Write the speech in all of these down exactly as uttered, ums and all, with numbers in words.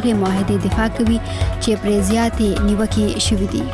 دغه معاهده دفاع کوي چې پرې زیاتې نیوکې شوې دي.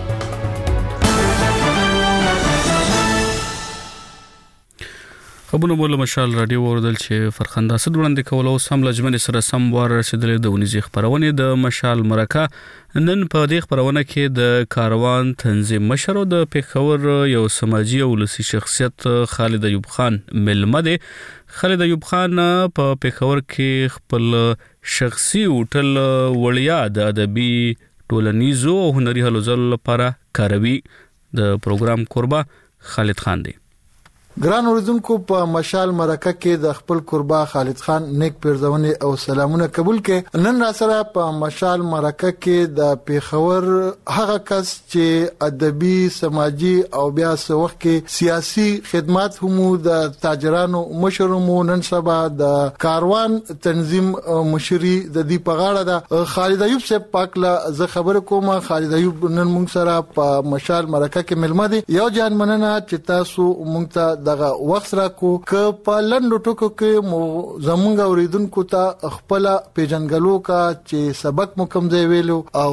خبرونه بوله مشال رادیو اوردل چې فرخنده صد وړاندې کول او سم لجمن سره سم وار رسیدلې د ونیزي خبرونه د مشال مرکه نن په دې خبرونه کې د کاروان تنظیم مشر او د پیښور یو سماجی او ولسی شخصیت خالد ایوب خان ملمه دی. خالد ایوب خان په پیښور کې خپل شخصي هوټل وړیا د ادبي ټولنیزو او هنري هلو ځلو لپاره کاروي. د پروګرام قربا خالد خان دی. ګران اوریدونکو په مشال مرکه کې د خپل قربا خالد خان نیک پیرزونه او سلامونه قبول کړي. نن را سره په مشال مرکه کې د پیښور هغه کس چې ادبي سماجی او بیا سوخ کې سیاسي خدمات هم د تاجرانو مشرمو نن سبا د کاروان تنظیم مشري د دې په غاړه د خالد ایوب صاحب پاکله ز خبر کوم. خالد ایوب نن موږ سره په مشال مرکه کې ملمه دي. یو جان مننه چې تاسو موږ ته دغه وخت راکو ک په لندو ټکو کې مو زمونږ اوریدونکو ته خپل پیژنګلو کا چې سبق مو کوم ځای ویلو او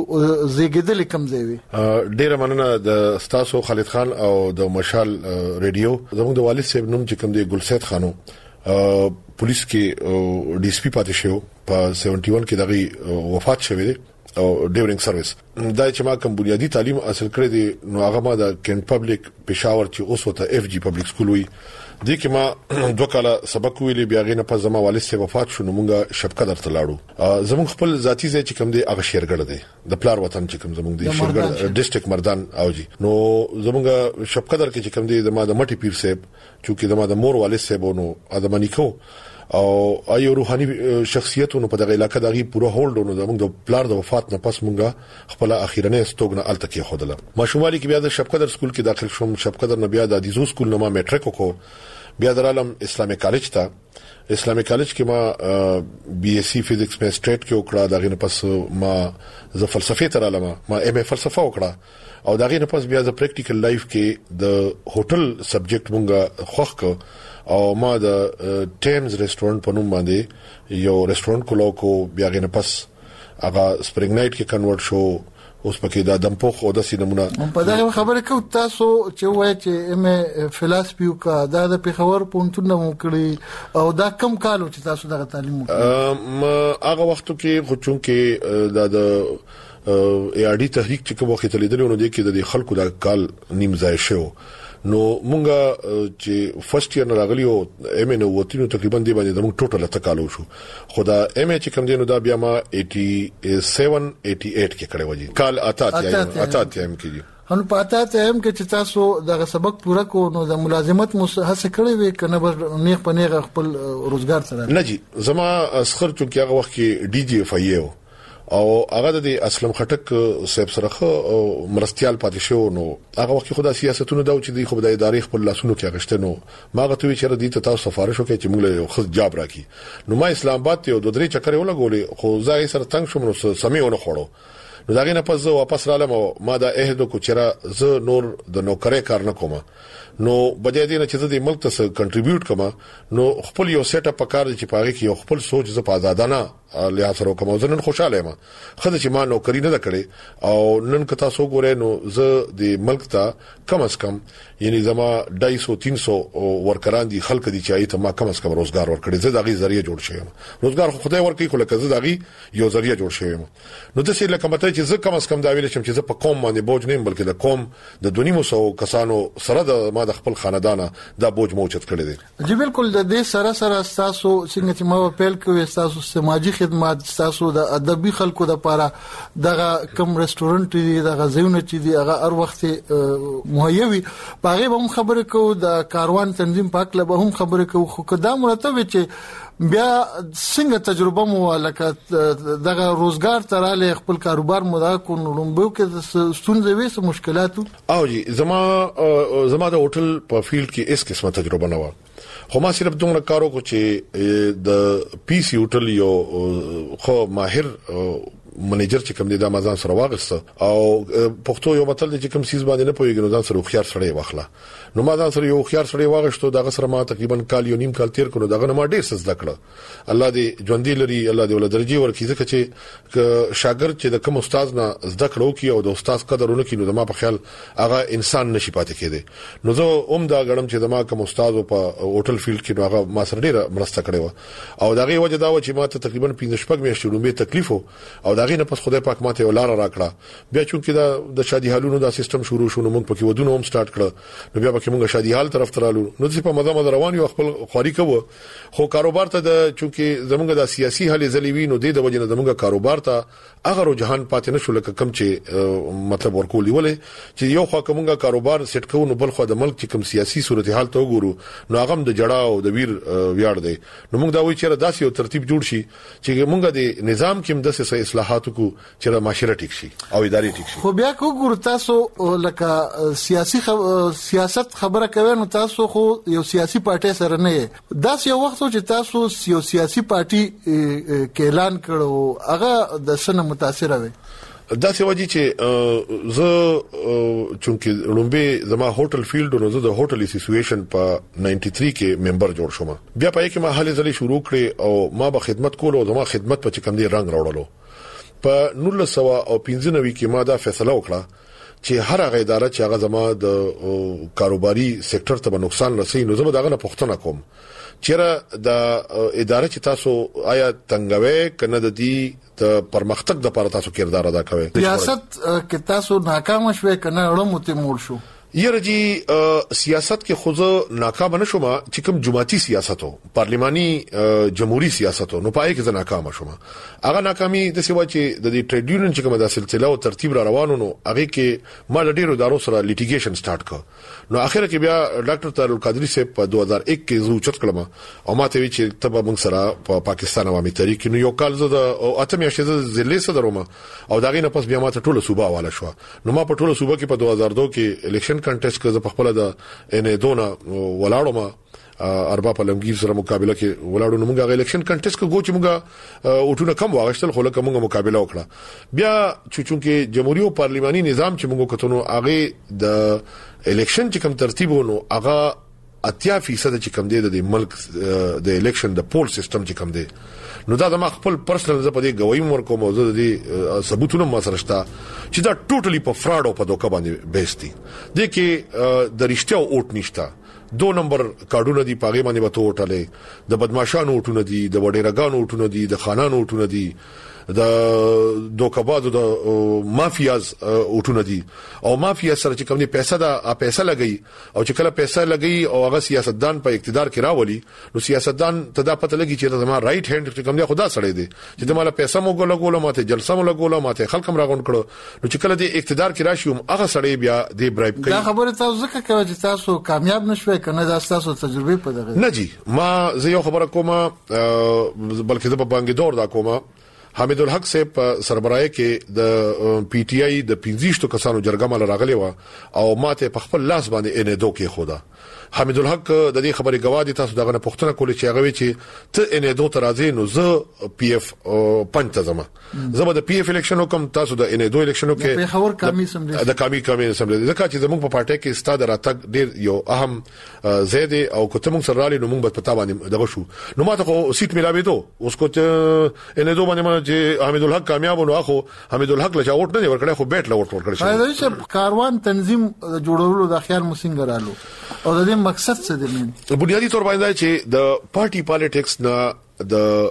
زیګیدل کوم ځای وی. ډیر مننه د استاسو خالد خان او د مشال ریډیو. زموږ د والد صاحب نوم چې کوم دی ګلسید خانو پولیس کې ډي اس پی پاتې شو په اکهتر کې دغه وفات شوه دی او ډیورینګ سرویس. دا چې ما کوم بنیادی تعلیم حاصل کړی دی نو هغه ما د کینټ پبلک پېښور چې اوس وته اف جی پبلک سکول وی دي کې ما دوه کاله سبق ویلي. بیا غینه په زما والد سره وفات شو نو مونږه شپقدر ته لاړو. زموږ خپل ذاتی ځای چې کوم دی هغه شیرګړ دی د پلار وطن چې کوم زموږ دی شیرګړ ډیسټریکټ مردان او جی نو زموږ شپقدر کې چې کوم دی د ما د مټي پیر صاحب چې د ما د مور والد صاحب نو ادمانی کو او ایو روحاني شخصیتونو په دغه علاقې دغه پوره هولډونو زموږ د پلار د وفات نه پس مونږه خپل اخیرنه استوګنه الته کې خودله. ماشومالي کې بیا د شپقدر سکول کې داخل شوم. شپقدر نه بیا د ادیزو سکول نه ما میټریک وکړ. بیا د عالم اسلامي کالج ته اسلامي کالج کې ما بي اس سي فزکس په سټریټ کې وکړه. دغه نه پس ما ز فلسفه تر علم ما ایم ای فلسفه وکړه او دغه نه پس بیا د پریکټیکل لایف کې د هوټل سبجیکټ مونږه خوښ ک او ما د ټیمز ریسټورانټ په نوم باندې یو ریسټورانټ کولو کو. بیا غینه پس هغه سپرینګ نایټ کې کنورټ شو. اوس پکې دا دمپو خو د سینمونه په دغه خبره کو تاسو چې وایي چې ام فلسفي او کا دا د پیښور پونتونه مو کړی او دا کم کالو چې تاسو دغه تعلیم وکړ. هغه وخت کې خو چون کې دا د ای ار ډي تحریک چې کوم وخت لیدل نو د کې د خلکو د کال نیم ځای شو نو مونږه چې فرست ایئر راغلی او ایم ان وتینو تقریبا دی باندې زموږ ټوټل تکالو شو. خدا ایم ای چې کوم دینو دا بیا ما سمانزه اٹھاسی کې کړی وځي کال اتا اتا ایم کې ان پاته ته هم کې چې تاسو دغه سبق پوره کو نو د ملازمت هڅه کړې وي کنه بر نیغ په نیغ خپل روزګار سره نه جی زما اسخر چې هغه وخت کې ډي جی اف ای او هغه د اسلام خټک صاحب سره مرستيال پاتې شو نو هغه وخت خدا سیاستونو دا چې دی خو د ادارې خپل لاسونو کې اغشتنو ما غوښتل چې ردی ته تاسو سفارش وکړي چې موږ له خود جاب راکې نو ما اسلام آباد ته د درې چکر ولګولې خو ځای سره تنگ شوم نو سمېونه خوړو نو داغه نه پس واپس رالم ما دا عہد کو چیرې ز نور د نوکرې کار نه کوم نو بجای دې نه چې د ملک ته کنټریبیوټ کما نو خپل یو سیټ اپ کار چې پاره کې یو خپل سوچ ز په آزادانه لحاظ سره کوم ځنن خوشاله ما خدای چې ما نوکری نه کړې او نن کتا سو ګورې نو ز د ملک ته کم از کم یعنی زما ډای سو تین سو ورکران دي خلک دي چې ایته ما کم از کم روزګار ورکړي زه دغه ذریعہ جوړ شوم روزګار خو خدای ورکړي خو لکه زه دغه یو ذریعہ جوړ شوم نو د څه لکه مته چې زه کم از کم دا ویل چې زه په قوم باندې بوج نه بلکې د قوم د دونیمو سو کسانو سره د ما د خپل خاندان دا بوج موجود کړی دی جی بالکل د دې سره سره تاسو څنګه چې ما په پیل کې تاسو سماجی خدمات تاسو د ادبي خلکو د لپاره دغه کم ریسټورانټ دی دغه ځایونه چې دی هغه هر وخت مهیوي باغې به هم خبرې کوو د کاروان تنظیم پاک له به هم خبرې کوو خو کدا مرتب چې بیا څنګه تجربه مو لکه دغه روزګار تراله خپل کاروبار مو دا کو نومبو کې ستونزې وې مشکلات او جی زما زما د هوټل په فیلډ کې اس قسمه تجربه نه و خو ما صرف دومره کارو کو چې د پی سی هوټل یو خو ماهر منیجر چې کوم دی د مازان سره واغسته او پښتو یو متل چې کوم سیس باندې نه پويږي نو ځان سره خيار سره واخله نو ما ځان سره یو خيار سره واغشتو دغه سره ما تقریبا کال یو نیم کال تیر کړو دغه ما ډیر څه زده کړ الله دې ژوندۍ لري الله دې ول درجه ورکړي ځکه چې شاګرد چې د کوم استاد نه زده کړو کی او د استاد قدرونه کی نو د ما په خیال هغه انسان نشي پاتې کېده نو زه اوم دا غړم چې د ما کوم استاد په هوټل فیلډ کې نو هغه ما سره ډیره مرسته کړې و او دغه وجه دا و چې ما ته تقریبا پنځه شپږ میاشتې لومبه تکلیف او دغه نه پس خدای پاک ماته ولار راکړه بیا چې دا د شادي حالونو دا سیستم شروع شو نو موږ پکې ودونه هم سٹارټ کړ نو بیا پکې موږ شادي حال طرف ترالو نو چې په مزه مزه روان یو خپل خوري کوو خو کاروبار ته د چونکه زمونږ د سیاسي حالې زلیوی نو د وجه نه زمونږ کاروبار ته هغه رجحان پاتې نشو لکه کم چې مطلب ورکول دی ولې چې یو خو کومه کاروبار سیټ کوو نو بل خو د ملک چې کوم سیاسي صورتحال ته وګورو نو هغه د جړه او د ویر ویاړ دی نو موږ دا وایو چې داسې یو ترتیب جوړ شي چې موږ د نظام کې د سیاسي اصلاحاتو کو چې معاشره ټیک شي او اداري ټیک شي خو بیا وګورو تاسو لکه سیاسي خب... سیاست خبره کوي نو تاسو خو یو سیاسي پارټي سره نه یې دا یو وخت چې تاسو یو سیاسي پارټي کې اعلان کړو هغه د سن متاثر وي دا څه وجه چې زه چونکی لومبه زما هوټل فیلډ نو زه د هوټل اسوسییشن په نننۍ کې ممبر جوړ شوم بیا پای کې ما حالې ځلې شروع کړې او ما به خدمت کول او زما خدمت په کم دي رنگ راوړلو په نولس سوه او پنځه نوي کې ما دا فیصله وکړه چې هر هغه اداره چې هغه زما د کاروباري سېکټر ته نقصان رسوي نو زه به دغه نه پوښتنه کوم چیرې د اداره چې تاسو آیا تنګوي کنه د دې ته پرمختګ د لپاره تاسو کردار ادا کوي سیاست کې تاسو ناکام شوي کنه اړموته مول شو یرجی سیاست کې خو ناکام نشوم چې کوم جماعتي سیاست او پارلماني جمهوریت سیاست نو پای کې ناکام شوم هغه ناکامي د سیوا چې د دې ټریډ یونین چې کومه د سلسله او ترتیب را روانو نو هغه کې ما ډیرو دارو سره لیټیګیشن سٹارټ کړ نو اخر کې بیا ډاکټر طارق القادری صاحب په دوه هزار یک کې زو چت کړم او ماته وی چې تبه موږ سره په پاکستان عوامي تحریک نو یو کال زه د اته میاشتې ضلع صدروم او داغه نه پس بیا ماته ټوله صوبه حواله شو نو ما په ټوله صوبه کې په دوه هزار دوه کې الیکشن کنټیسټ کې په خپل د ان دونه ولاړو ما اربع په لمګیر سره مقابله کې ولاړو نو موږ الیکشن کنټیسټ کې ګوچ موږ اوټونه کم واغشتل خو لکه موږ مقابله وکړه بیا چې چونکه جمهوریت او پارلماني نظام چې موږ کتونو هغه د الیکشن چې کوم ترتیب ونو هغه اتیا فیصد چې کوم دی د ملک د الیکشن د پول سیستم چې کوم دی نو دا د ما خپل پرسنل ز په دې گواہی ورکوم موضوع دي ثبوتونه ما سره شته چې دا ټوټلی په فراډ او په دوکه باندې بیستی د کې د رښتیا اوټ نشته دو نمبر کارډونه دی پاغي باندې وته وټلې د بدمعشانو وټونه دي د وډیرګانو وټونه دي د خانانو وټونه دي د دوکبازو د مافیاز وټونه دي او مافیا سره چې کوم دي پیسې دا پیسې لګي او چې کله پیسې لګي او هغه سیاستدان په اقتدار کې راولي نو سیاستدان ته دا پته لګي چې زما رائټ هند چې کوم دی خدا سره دی چې د مال پیسې مو ګول ګول ماته جلسه مو لګول ماته خلک راغون کړو نو چې کله د اقتدار کې راشي هغه سره بیا د برایب کوي دا خبره تاسو ځکه کوي چې تاسو کامیاب نشوي کنه دا تاسو تجربه په دغه نه جی ما زه یو خبره کوم بلکې د بانګ دور دا کوم حمید الحق صاحب سربراهي کې د پی ټ آی د پنځه کسانو جرګه مال راغلی و او ماته په خپل لاس باندې ان دو کې خوده حمید الحق د دې خبرې گواهی تاسو دغه پښتنه کولې چې هغه وی چې ته ان دو ترازی نو زه پی اف پنځ زما زما د پی اف الیکشن کوم تاسو د ان دو الیکشن کې په خبر کمی سملې د کمی کمی سملې ځکه چې زموږ په پارټي کې ستاد راتګ ډیر یو اهم زیاده او کوته موږ سره رالي نو موږ په پتا باندې دغه شو نو ماته خو سیټ ملاوي دو اوس کو ته ان دو باندې چې حمید الحق کامیاب نو اخو حمید الحق له چاوټ نه ورکړي خو بیت له ورکړي شي دا کاروان تنظیم جوړولو د خیال مسنګ رالو او د مقصد څه دی بنیادی تور باندې چې د پارټي پالیټکس نه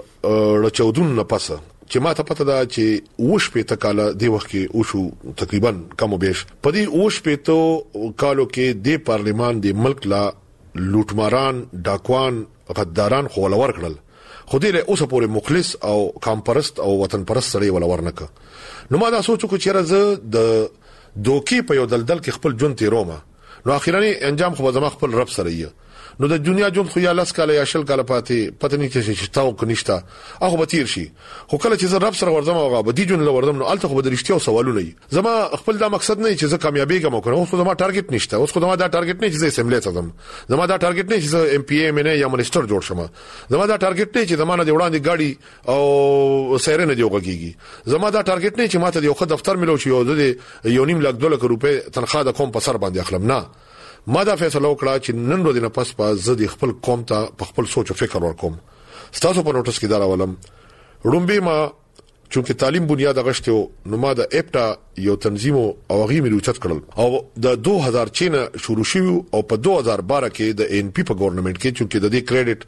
د رچودون نه پسه چې ما ته پته ده چې وښ په تکاله دی وخت کې او شو تقریبا کم وبېش په دې وښ په تو کالو کې د پارلیمان د ملک لا لوټماران ډاکوان غداران خو ولور کړل خو دې له اوسه پورې مخلص او کامپرست او وطن پرست سره ولور نک نو ما دا سوچ کو چې راز د دوکي په یو دلدل کې خپل جون تیرومه نو اخیرا انجام خو زما خپل رب سره یې نو د دنیا جون خو یا لاس کاله یا شل کاله پاتې پته نه کیږي چې تاو کنيشتا هغه به تیر شي خو کله چې زه رب سره ورځم هغه به دي جون لوردم نو الته خو به درشتي او سوالونه وي زما خپل دا مقصد نه چې زه کامیابی کوم کنه اوس خو زما ټارګټ نشته اوس خو زما دا ټارګټ نه چې زه اسمبلی ته ځم زما دا ټارګټ نه چې زه ام پی ای منه یا منسٹر جوړ شم زما دا ټارګټ نه چې زما نه دی وړاندې ګاډي او سیرنه دی وګیږي زما دا ټارګټ نه چې ماته دی خو دفتر ملو شي او د یو نیم لک ډالر روپے تنخواه د کوم په سر باندې اخلم نه ما دا فیصله وکړه چې نن ورځ نه پس په زدي خپل قوم ته په خپل سوچ او فکر ورکوم ستاسو په نوټس کې دا راولم رومبي ما چې تعلیم بنیاد غشته نو ما د اپټا یو تنظیم او غي مې روچت کړل او د دوه هزار چینه شروع شو او په دوه هزار بارہ کې د ان پی په ګورنمنت کې چې د دې کریډټ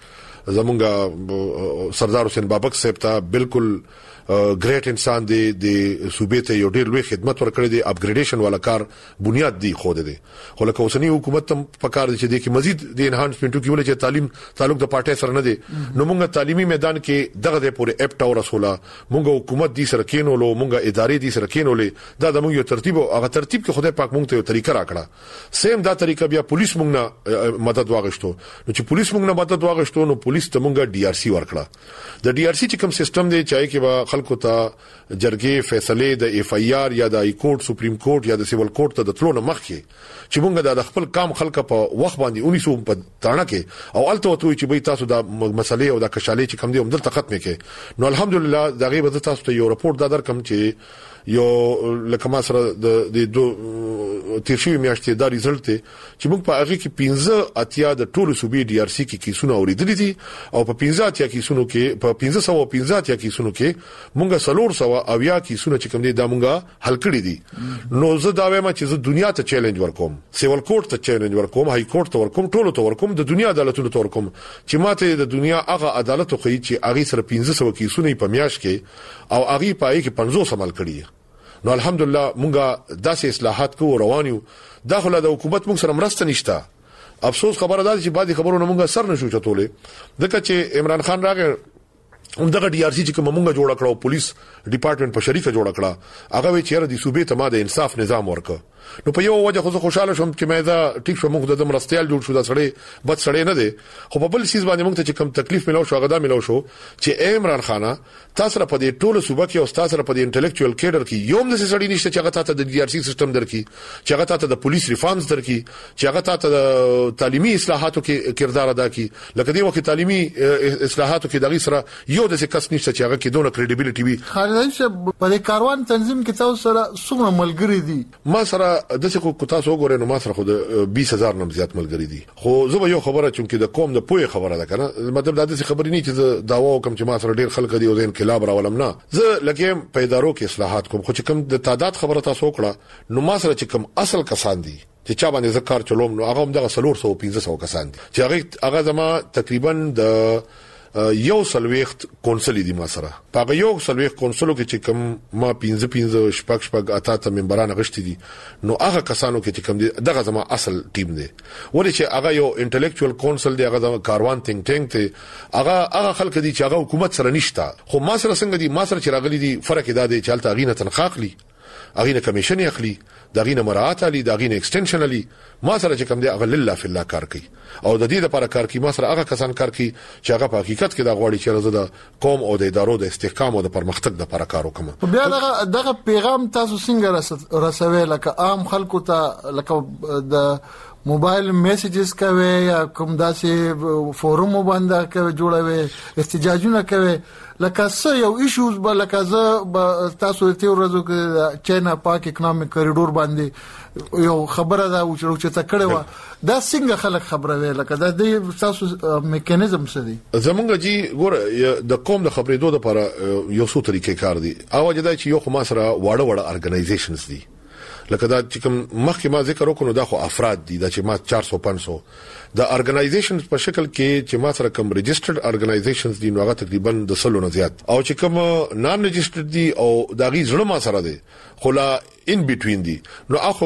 زمونږ سردار حسین بابک صاحب ته بالکل ګریټ انسان دی د صوبې ته یو ډېر لوی خدمت ورکړی دی اپګریډیشن والا کار بنیاد دی خو دی خو لکه اوسنی حکومت هم په کار دي چې د کې مزید د انهانسمنټو کې ولې چې تعلیم تعلق د پارټي سره نه دی نو موږ تعلیمي میدان کې دغه د پوره اپټا او رسوله موږ حکومت دي سره کېنولو موږ ادارې دي سره کېنولې دا د موږ یو ترتیب او هغه ترتیب کې خدای پاک موږ ته یو طریقه راکړه سیم دا طریقه بیا پولیس موږ نه مدد واغښتو نو چې پولیس موږ نه مدد واغښتو نو پولیس ته موږ ډي آر سی ورکړه د ډي آر سی چې کوم سیستم دی چای کې خلکو ته جرګې فیصله د اف ای آر یا د ای کورټ سپریم کورټ یا د سیول کورټ ته د تلو نه مخکې چې موږ د خپل کام خلک په وخت باندې اونیسو په تاڼه کې او الته وته چې به تاسو د مسلې او د کشالې چې کم دي هم دلته ختمه کې نو الحمدلله دا غي به تاسو ته یو رپورت دا درکم چې یو لکه ما سره د د دوه تیرشي میاشتې دا ریزلټ دی چې موږ په هغه کې پنځه اتیا د ټولو صوبې ډي آر سی کې کیسونه اوریدلې دي او په پنځه اتیا کیسونو کې په پنځه سو پنځه اتیا کیسونو کې موږ سلور سو اویا کیسونه چې کوم دي دا موږ حل کړی دي نو زه دا وایم چې زه دنیا ته چیلنج ورکوم سیول کورټ ته چیلنج ورکوم هاي کورټ ته ورکوم ټولو ته ورکوم د دنیا عدالتونو ته ورکوم چې ماته د دنیا هغه عدالت خو چې هغه سره پنځه سو کیسونه په میاش کې او هغه پای کې پنځوس عمل کړی نو الحمدلله مونږه داسې اصلاحات کو روانیو داخله د حکومت مونږ سره مرسته نشته افسوس خبره ده چې بعضی خبرونه مونږه سر نشو چتولې دغه چې عمران خان راغی همدغه ډي آر سی چې کومه مونږه جوړ کړو پولیس ډپارټمنټ په شریکه جوړ کړه هغه وی چیرې د صوبې ته ما د انصاف نظام ورک نو په یو وجه خو خوشاله شوم چې مې دا ټیک شو موږ د مرستيال جوړ شو دا سړی بد سړی نه دی خو په بل سیس باندې موږ ته چې کوم تکلیف ملو شو غدا ملو شو چې عمران خان تاسو را په دې ټولو صوبه کې او تاسو را په دې انټلیکچوال کېډر کې یوم د سړی نشته چې هغه تاسو د ډي آر سی سیستم درکې چې هغه تاسو د پولیس ریفارمز درکې چې هغه تاسو د تعلیمي اصلاحاتو کې کردار ادا کړي لکه دی وخت تعلیمي اصلاحاتو کې دغه سره یو د څه کس نشته چې هغه کې دونه کریډیبিলিټي وي خالد په کاروان تنظیم کې تاسو سره څومره ملګری دي ما سره د څه کو تاسو وګورئ نو ما سره خو د بیس هزار نم زیات ملګری دي خو زه به یو خبره چون کې د کوم د پوهه خبره ده کنه مطلب دا د څه خبرې نه چې داوا کوم چې ما سره ډیر خلک دي او زین انقلاب راولم نه زه لکه په ادارو کې اصلاحات کوم خو چې کوم د تعداد خبره تاسو وکړه نو ما سره چې کوم اصل کسان دي چې چا باندې ذکر چلوم نو هغه هم دغه سلور سو پنځه سو کسان دي چې هغه هغه زما تقریبا د یو سلويخت کونسل دي ما سره په یو سلويخت کونسلو کې چې کوم ما پنځه پنځه شپږ شپږ اته ته ممبران غشتي دي نو هغه کسانو کې چې کوم دي دغه زما اصل ټیم دی ولې چې هغه یو انټلیکچوال کونسل دی هغه کاروان ثینک ټینک دی هغه هغه خلک دي چې هغه حکومت سره نشته خو ما سره څنګه دي ما سره چې راغلي دي فرق دا دی چې حالت غینه تنخواه اخلي اغینه کمیشن اخلي دغینه مراعات علي دغینه ایکستنشن علي ما سره چې کوم دی هغه لله فی الله کار کوي او د دې لپاره کار کوي ما سره هغه کسان کار کوي چې هغه په حقیقت کې د غوړي چې زده قوم او د ادارو د استحکام او د پرمختګ لپاره کار وکم بیا دغه دغه پیغام تاسو څنګه رسوي لکه عام خلکو ته لکه د موبایل میسیجز کوي یا کوم داسې فورم باندې کوي جوړوي احتجاجونه کوي لکه څه یو ایشوز بل لکه زه تاسو ته ورځو کې چاینا پاک اکونومیک کوریډور باندې یو خبره دا و چې تا کړو دا څنګه خلک خبره وی لکه دا د تاسو میکانیزم څه دی زمونږ جی ګور د قوم د خبرې دوه لپاره یو څو طریقې کار دي اواجه دا چې یو خو ما سره واړه واړه ارګنایزیشنز دي لکه دا چې کوم مخکې ما ذکر وکړو دا خو افراد دي دا چې ما چار سو پنځه سو د ارګنایزیشنز په شکل کې چې ما سره کوم ريجسترډ ارګنایزیشنز دي نو هغه تقریبا د سلو نه زیات او چې کوم نان ريجسترډ دي او دا غي زړه ما سره دي خو لا ان بټوین دي نو اخو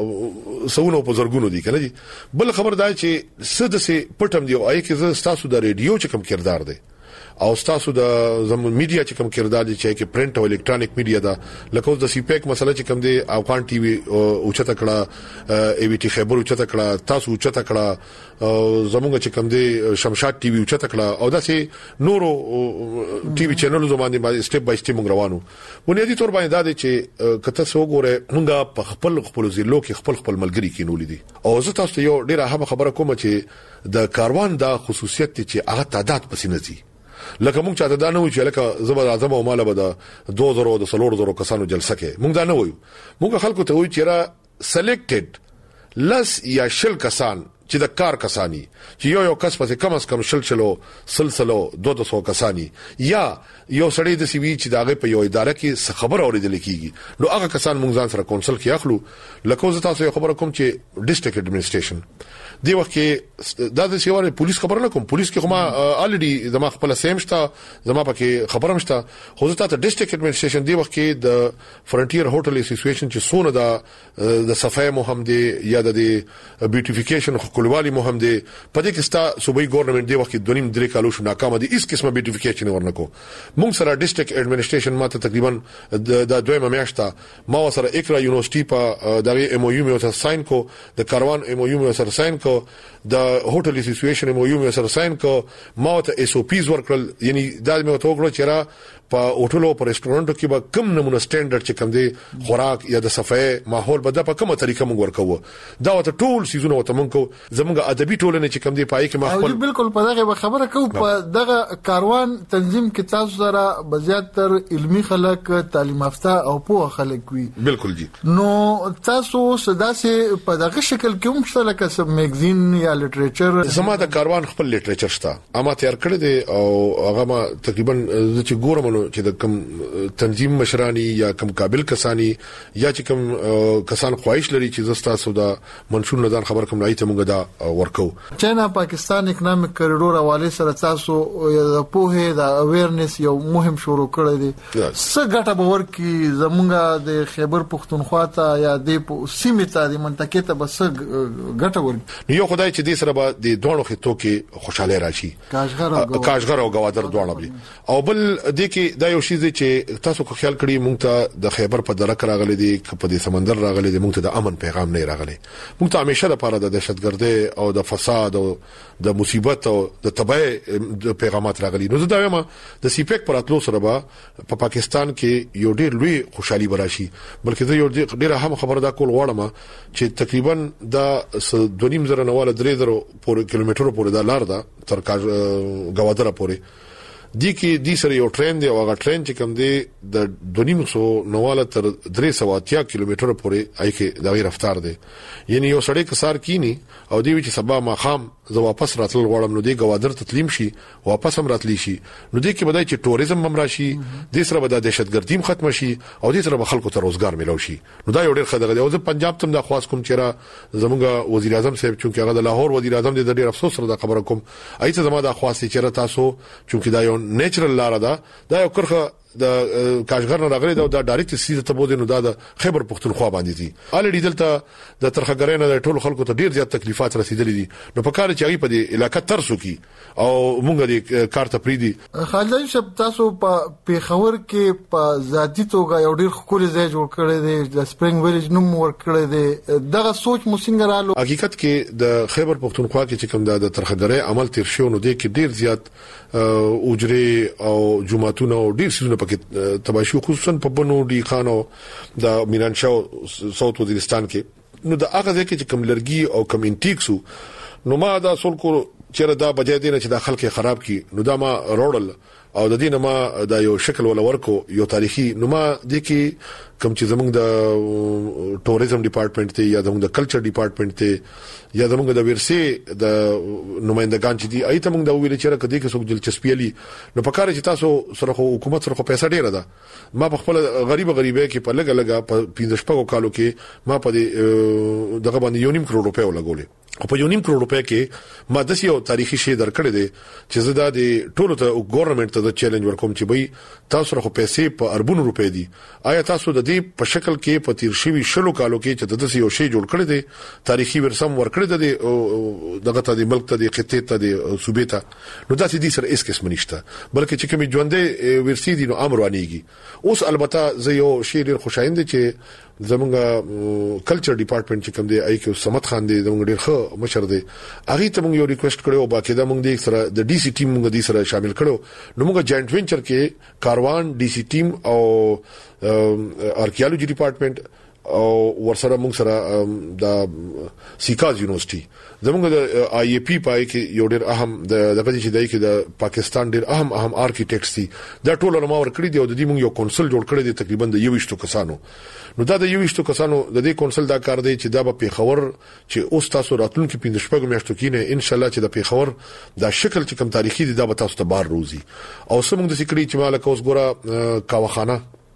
په سونو په زرګونو دي کنه دي بل خبر دا چې سد سه پټم دی او اې کې زه تاسو د ریډیو چې کوم کردار دی او تاسو د زموږ میډیا چې کوم کردار دي چې کې پرنٹ او الکترونیک میډیا دا لکه د سی پیک مسله چې کوم دی افغان ټي وي او چته کړه ای وی ټي خبر او چته کړه تاسو چته کړه زموږ چې کوم دی شمشاد ټي وي او چته کړه او داسې نورو ټي وي چینل زموږ باندې سټپ بای سټپ موږ روانو بنیادی تور باندې دا دي چې کته سو ګوره موږ په خپل خپل ضلعو کې خپل خپل ملګری کینولې دي او زه تاسو ته یو ډیره هم خبره کوم چې د کاروان دا خصوصیت چې هغه تعداد پسې نه دي لکه موږ چاته دا نه وایو چې لکه زبر اعظم او مال به د دوه زره د سلور زره کسانو جلسه کې موږ دا نه وایو موږ خلکو ته وایو چې را سلیکټډ لس یا شل کسان چې د کار کسانی چې یو یو کس پسې کم از کم شل شلو سلسلو دوه سو کسانی یا یو سړی د سی وی چې داغه په یو اداره کې خبر اوریدل کیږي نو هغه کسان موږ ځان سره کونسل کې اخلو لکه زه تاسو خبره کوم چې ډیسټریکټ اډمنسټریشن دی وخت کې دا د سیواره پولیس خبر نه کوم پولیس کې خو ما الریډي زما خپل سیم شته زما پکې خبرم شته خو زه ته ډیسټریکټ اډمنسټریشن دی وخت کې د فرنټیر هوټل اسوسییشن چې سونه دا د صفای مهم دی یا د بیوټیفیکیشن خپلوالي مهم دی په دې کې ستا صوبایي ګورنمنت دی وخت کې دونیم درې کالو شو ناکام دي هیڅ قسمه بیوټیفیکیشن ورنکو موږ سره ډیسټریکټ اډمنسټریشن ماته تقریبا د دویمه میاشته ما سره اقرا یونیورسيټي په دغه ایم او یو مې سره ساين کو د کاروان ایم او یو مې سره ساين کو د هوټل اسوسییشن ایم او یو مې سره ساين کو ما ته اس او پیز ورکړل یعنی دا مې ته وګورم چې را په هوټلو په ریسټورانټو کې به کم نمونه سټانډرډ چې کم دی خوراک یا د صفای ماحول به د په کومه طریقه موږ ورکوو دا وته ټول سيزونه وته موږ زموږ ادبي ټولنه چې کم دی پای کې ماحول بالکل په دغه خبره کو په دغه کاروان تنظیم کې تاسو سره بزیاتر علمی خلک تعلیم یافته او پوه خلک وي بالکل جی نو تاسو سداسه په دغه شکل کې هم شته لکه سب میگزین یا لټریچر زما د کاروان خپل لټریچر شته اما تیار کړی دی او هغه ما تقریبا چې ګورم چې د کم تنظیم مشرانی یا کم قابل کسانی یا چې کم کسان خواهش لري چې زستا سودا منشور ندان خبر کوم لایته موږ دا ورکو چاینا پاکستان اکونومیک کریډور حواله سره تاسو د پوهه د اویرنس یو مهم شروع کړی دی څه ګټه باور کی زمونږه د خیبر پختونخوا ته یا د سیمه ته د منطقه ته بس ګټه ورکړي یو خدای چې دې سره به د دوه خطو کې خوشاله راشي کاشغر او گوادر دوه بلی او بل د کې دا یو شی دی چې تاسو کو خیال کړی مونږ ته د خیبر په درک راغلي دي په دې سمندر راغلي دي مونږ ته د امن پیغام نه راغلي مونږ ته همیشه لپاره د دهشتګردۍ او د فساد او د مصیبت او د تبعی د پیغامات راغلي نو زه دا وایم د سی پیک پر اتلو سره به په پاکستان کې یو ډیر لوی خوشحالي براشي بلکې زه یو ډیر هم خبره دا کول غواړم چې تقریبا د دونیم زره نواله درې زره پورې کیلومترو پورې دا لار ده تر گوادر پورې دی کې دی سره یو ټرین دی او هغه ټرین چې کوم دی د دونیم سو نواله تر درې سوه اتیا کیلومتره پورې آی کې د غیر رفتار دی یعنی یو سړی کسار کینی او دی چې سبا ما خام زه واپس راتل غواړم نو دی گوادر تسلیم شي واپس هم راتلی شي نو دی کې بدای چې ټوریزم هم راشي د سره به د دهشتګردیم ختم شي او د سره به خلکو ته روزګار ملو شي نو دا یو ډیر خدای دی او زه پنجاب ته د خواص کوم چیرې زموږ وزیر اعظم صاحب چې هغه د لاهور وزیر اعظم دی د ډیر افسوس سره د خبره کوم ایته زما د خواص چیرې تاسو چې دا یو نیچرل لار ده دا یو کرخه د کاشغر نه راغلي دا ډایرکټ سیده ته بده نو دا د خیبر پختونخوا باندې دي الریډي دلته د ترخګرینه د ټولو خلکو ته ډیر زیات تکلیفات رسیدلې دي نو په کار چې هغه په دې علاقې ترسو کی او مونږ د کارت پریدي خالد شپ تاسو په پیښور کې په ذاتی توګه یو ډیر خولي ځای جوړ کړی دی د سپرینګ ویلیج نوم ورکړی دی دغه سوچ مو څنګه رالو حقیقت کې د خیبر پختونخوا کې چې کوم د ترخګرۍ عمل تیر شو نو د کې ډیر زیات اوجره او جمعتون او ډیر سيزونه پکې تباشو خصوصا په بنو ډي خانو د میرانشاو ساوث وزیرستان کې نو د هغه ځکه چې کوم لرګي او کوم انټیکسو نو ما دا سول کو چیرې دا بجای دی چې د خلک خراب کی نو دا ما روړل او د دینه ما دا یو شکل ولا ورکو یو تاریخي نو ما د کې کوم چې زمونږ د ټوریزم ډپارټمنټ ته یا زمونږ د کلچر ډپارټمنټ ته یا زمونږ د ورسي د نمائندگان چې دي ایته موږ دا ویل چې راکدي کې څوک دلچسپي لري نو په کار چې تاسو سره حکومت سره پیسې ډیره ده ما په خپل غریب غریبه کې په لګا لګا په پنځه شپږو کالو کې ما په دغه باندې یو نیم کروڑ روپیا ولګولې او په یو نیم کروڑ روپیا کې ما د یو تاریخي شی درکړې دي چې زه د ټولو ته ګورنمنت ته ته چیلنج ورکوم چې بای تاسو راخو پیسې په اربونو روپے دي آیا تاسو د دې په شکل کې په تیر شوی شلو کالو کې چې د دې یو شی جوړ کړی دی تاریخي ورسم ورکړی دی دغه ته د ملک ته د خطې ته د صوبې ته نو دا چې دې سره اس قسم نشته بلکې چې کوم ژوندې ورسي دي نو امر وانيږي اوس البته زه یو شی ډیر خوشاینده چې زمونږ کلچر ډپارټمنټ چې کوم دی آی کې سمت خان دی زمونږ ډیر ښه مشر دی هغه ته موږ یو ریکوست کړو باقاعده موږ د سره د ډي سي ټیم موږ د سره شامل کړو نو موږ جاینټ وینچر کې کاروان ډي سي ټیم او آرکیالوجي ډپارټمنټ او ورسره موږ سره د سیکاز یونیورسيټي زموږ د آی ای پی پای کې یو ډېر اهم د دغه چې دای کې د پاکستان ډېر اهم اهم آرکیټیکټس دي دا ټول علماء ورکړي دي او د دې موږ یو کونسل جوړ کړی دی تقریبا د یوشتو کسانو نو دا د یوشتو کسانو د دې کونسل دا کار دی چې دا به پیښور چې اوس تاسو راتلونکي پنځه شپږ میاشتو کې ان شاء الله چې د پیښور دا شکل چې کوم تاریخي دی دا به تاسو ته بار روزي او سمون د سکري چې مالک اوس ګوره کاوخانه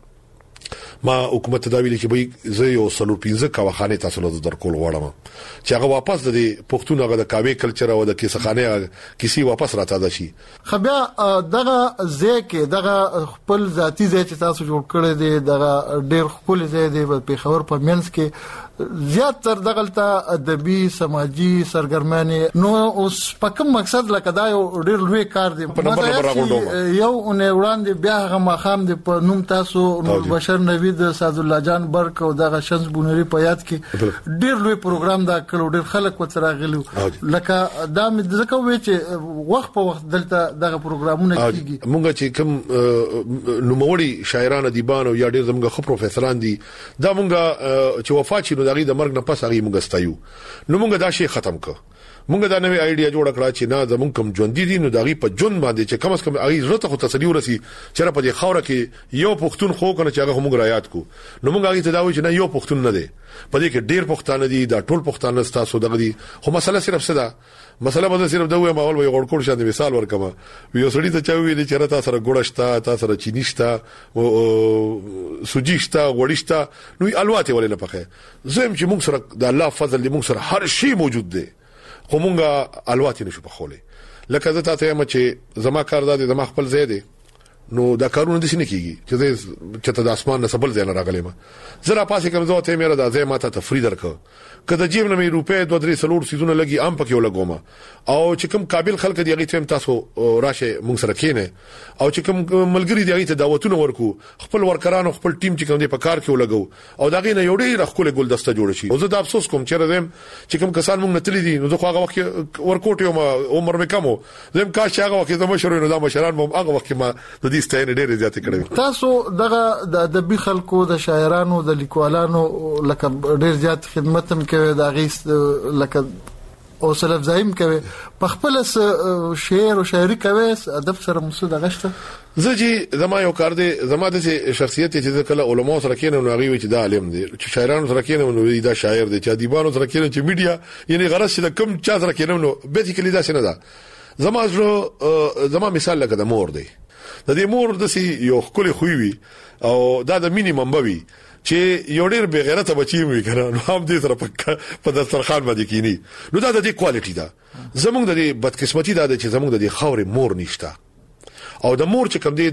ما حکومت تداویل چې به زه یو سلور پینځه کاوخانه تاسو له درکول غواړم چې هغه واپس د پښتون هغه د کاوی کلچر او د کیسخانه کسی واپس راته شي خبیا دغه ځکه دغه خپل ذاتی ځای چې تاسو جوړ کړی دی دغه ډیر خپل ځای دی په خبر په منځ کې زیات تر دغلته ادبي سماجی سرګرمانه نو اوس په کوم مقصد لکه دا یو ډیر لوی کار دی یو نه وړاندې بیا هغه مخام دی په نوم تاسو نور بشر نوی د سعد الله جان برک او دغه شمس بونری په یاد کې ډیر لوی پروګرام دا کړو ډیر خلک وتر غلو لکه دا مې ځکه وی چې وخت په وخت دلته دغه پروګرامونه کیږي مونږ چې کوم نوموړي شاعران ادیبان او یا ډیر زموږ خو پروفیسوران دي دا مونږ چې وفات شي نو دغه د مرګ نه پس هغه مونږ ستایو نو مونږ دا شی ختم کړ مونږ دا نوې ایډیا جوړ کړه چې نه زمونږ کوم ژوند دي نو دغه په جون باندې چې کم از کم هغه ضرورت خو تسلی ورسي چې را په دې خوره کې یو پښتون خو کنه چې هغه مونږ رایات کو نو مونږ هغه ته دا وایو چې نه یو پښتون نه دی په دې کې ډیر پښتانه دي دا ټول پښتانه تاسو دغه دي خو مسله صرف څه ده مسله به صرف دا وایي ماول وي غوړکوړ شاندې مثال ورکما یو سړی ته چا ویل چې را تاسو سره ګوړشتا تاسو سره چینیشتا او سوجیشتا غوړیشتا نو الواته ولې نه پخې زم چې مونږ سره د الله فضل دې مونږ سره هر شی موجود دی خو مونږه الواتی نشو په خوله لکه زه تاسو یم چې زما کار د زما خپل ځای دی نو دا کارونه د شنه کیږي چې چې ته د اسمان نه سبل ځای نه راغلی ما زرا پاسې کوم ځای ته مې را د ځای ماته تفرید درکړه کله جیب نه مې روپې دوه درې سلور سيزونه لګي ام پکې ولګوم او چې کوم قابل خلک دی هغه ته تاسو راشه مونږ سره کینه او چې کوم ملګری دی هغه ته دعوتونه ورکو خپل ورکرانو خپل ټیم چې کوم دی په کار کې ولګو او دا غي نه یو ډېر خپل ګلدسته جوړ شي او زه دا افسوس کوم چې راځم چې کوم کسان مونږ نتلی دي نو زه خو هغه وخت ورکوټ یو عمر مې کمو زم کا چې هغه وخت زما شروع نو دا مشران مو هغه وخت ما د دې ستاینه ډېر زیات کړی تاسو دغه د ادبي خلکو د شاعرانو د لیکوالانو لکه ډېر زیات خدمت هم کوي دا غي لکه او سلف زایم کوي په خپل شعر او شاعري کوي ادب سره مسود غشته زجی زما یو کار دی زما د شخصیت چې کله علماء سره کېنه نو هغه وی چې دا عالم دی چې شاعرانو سره کېنه نو دا شاعر دی چې ادیبانو سره کېنه چې میډیا یعنی غرض چې کم چا سره کېنه نو بیسیکلی دا څنګه ده زما زه زما مثال لکه د مور دی د دې مور د سي یو خپل خوې وي او دا د مینیمم بوي چې یو ډېر بے غیرته بچی وي کنه نو هم دې سره په دسترخوان باندې کینی نو دا د دې کوالټي ده زموږ د دې بدقسمتي ده چې زموږ د دې خاورې مور نشته او د مور چې کوم دی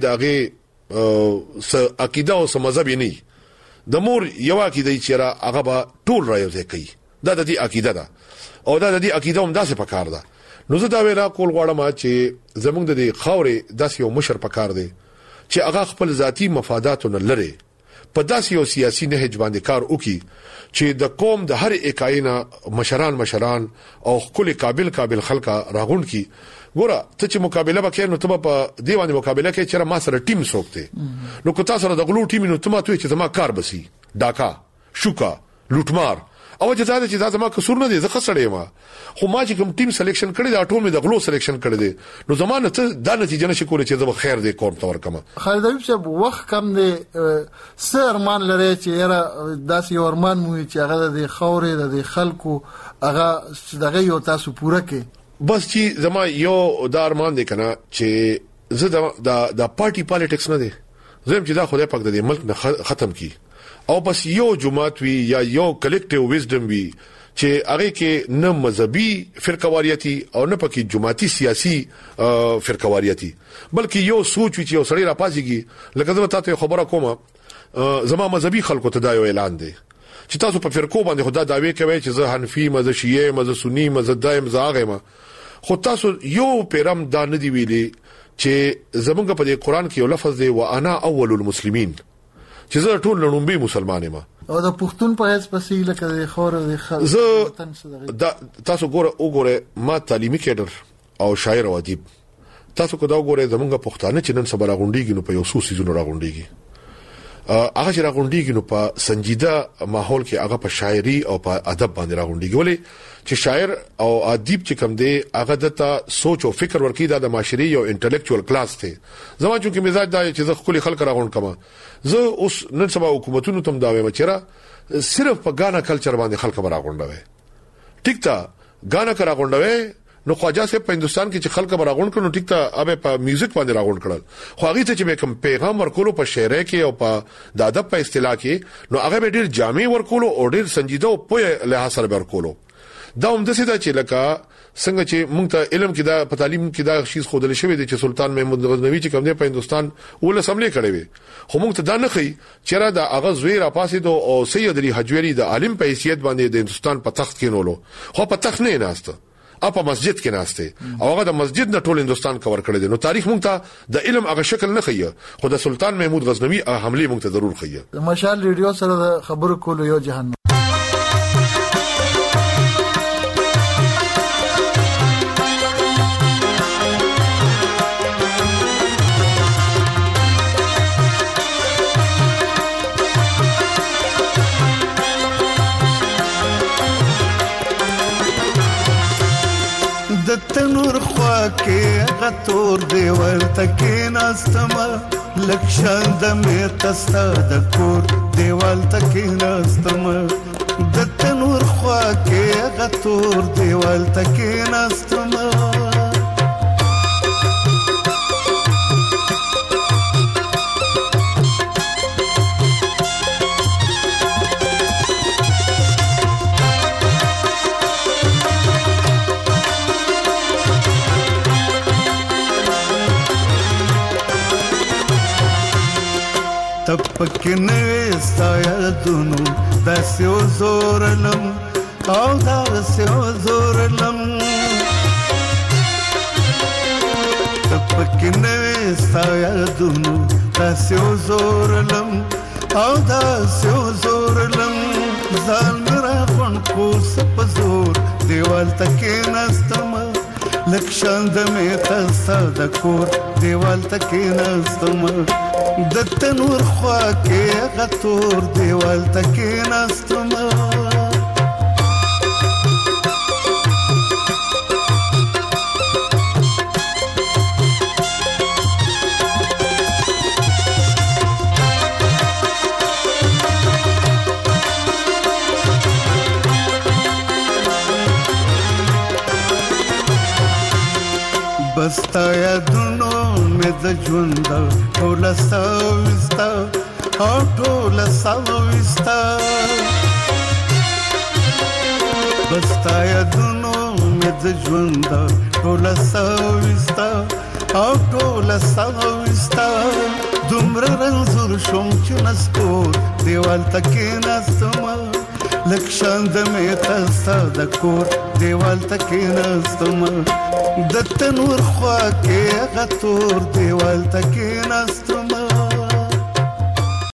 دغه س عقیده او مذهب نه د مور یو عقیده چې را هغه به ټول راځي کوي دا د دې عقیده ده او دا د دې عقیده هم داسې پکار ده نو زه دا ویلا کول غواړم چې زموږ د دې خاورې داسې یو مشر پکار دی چې هغه خپل ذاتی مفاداتونه لري په داسې یو سیاسي نهج باندې کار وکړي چې د قوم د هر اکاینا مشران مشران او خپل قابل قابل خلکا راغون کی ګوره ته چې مقابله وکړې نو ته په دیوانه مقابله کې چې ما سره ټیم سوکته نو کو تاسو سره د غلو ټیم نو ته ماته چې زما کار بسی ډاکا شوکا لوټمار او چې زاده چې زما قصور نه دي زه خسړې ما خو ما چې کوم ټیم سلیکشن کړی دا ټول مې د غلو سلیکشن کړی دي نو زمانه ته دا نتیجه نشي کولای چې زه خیر دې کوم تور کما خالد ایوب صاحب وخت کم دی سرمان لري چې یاره داسې یو ارمان مو چې هغه د خورې د خلکو هغه دغه یو تاسو پوره کې بس چې زما یو د ارمان دی کنه چې زه د د پارټي پالیټکس نه دی زم چې دا خدای پاک د ملک نه ختم کی او بس یو جماعت وی یا یو کلیکټیو وزډم وی چې هغه کې نه مذهبي فرقواریتي او نه پکې جماعتي سیاسي فرقواریتي بلکې یو سوچ وی چې یو سړی را پاسيږي لکه زما ته خبره کومه زما مذهبي خلکو ته دا یو اعلان دی چې تاسو په فرقو باندې خدا داوی کوي چې زه حنفي مذهب شیعه مذهب سنی مذهب دایم زاغه ما خو تاسو یو پیرم دا نه دی ویلي چې زمونږ په قرآن کې یو لفظ دی وانا اول المسلمین چې زه ټول لړومبي مسلمان یم او د پښتون په هیڅ پسې لکه د خور د خلک زه تاسو ګوره وګوره ما تعلیمي کډر او شاعر او ادیب تاسو کو دا وګوره زمونږ پښتانه چې نن سبا راغونډيږي نو په یو څو سيزونو راغونډيږي هغه چې راغونډيږي نو په سنجیده ماحول کې هغه په شاعري او په ادب باندې راغونډيږي ولې چې شاعر او ادیب چې کوم دی هغه د سوچ او فکر ورکی دا د معاشري او انټلیکچوال کلاس ته زما چې مزاج دا چې زه خپل خلک راغونډ کما زه اوس نن سبا حکومتونو تم دا وایم چې صرف په غانا کلچر باندې خلک راغونډوي ټیک تا غانا کرا غونډوي نو خواجه سه په هندستان کې چې خلک راغونډ کړي نو ټیک تا اوبه په میوزیک باندې راغونډ کړل خو هغه ته چې کوم پیغام ورکولو په شعر کې او په د ادب په اصطلاح کې نو هغه ډیر جامع ورکولو او ډیر سنجیده او په لحاظ سره ورکولو دا هم د څه دا چې لکه څنګه چې موږ ته علم کې دا په تعلیم کې دا شیز خودل شوی دی چې سلطان محمود غزنوی چې کوم دی په هندستان ول اسمبلی کړی وي خو موږ ته دا نه خي چې را دا هغه زوی را پاسې دو او سید علي حجویری د عالم په حیثیت باندې د هندستان په تخت کې نولو خو په تخت نه ناشته اپ مسجد کې ناشته او هغه د مسجد نه ټول هندستان کور کړی دی نو تاریخ مونږ ته د علم هغه شکل نه خي خو د سلطان محمود غزنوی حمله مونږ ته ضرور خي مشال ریډیو سره د خبرو کولو یو جهان د تنور خوا کې غتور دیوال تکې ناستما لکشان د مې تستا د کور دیوال تکې ناستما د تنور خوا کې غتور دیوال تکې ناستما تپکې نه ستایا دونو داسې زورلم او داسې زورلم تپکې نه ستایا دونو داسې زورلم او داسې زورلم ځان مرا غون کو سپ زور دیوال تکې نستم لکشان د مې تستا د کور دیوال تکې نستم د تنور خوا کې غتور دیوال تکې نستم بستا یادونو مې د ژوند ټول سوستا او ټول سوستا بستا یادونو مې د ژوند ټول سوستا او ټول سوستا دومره رنځور شوم چې نسکور دیوال تکې نستم لکشان د مې تستا د کور دیوال تکې نستم د تنور خوا کې غتور دیوال تکې نستم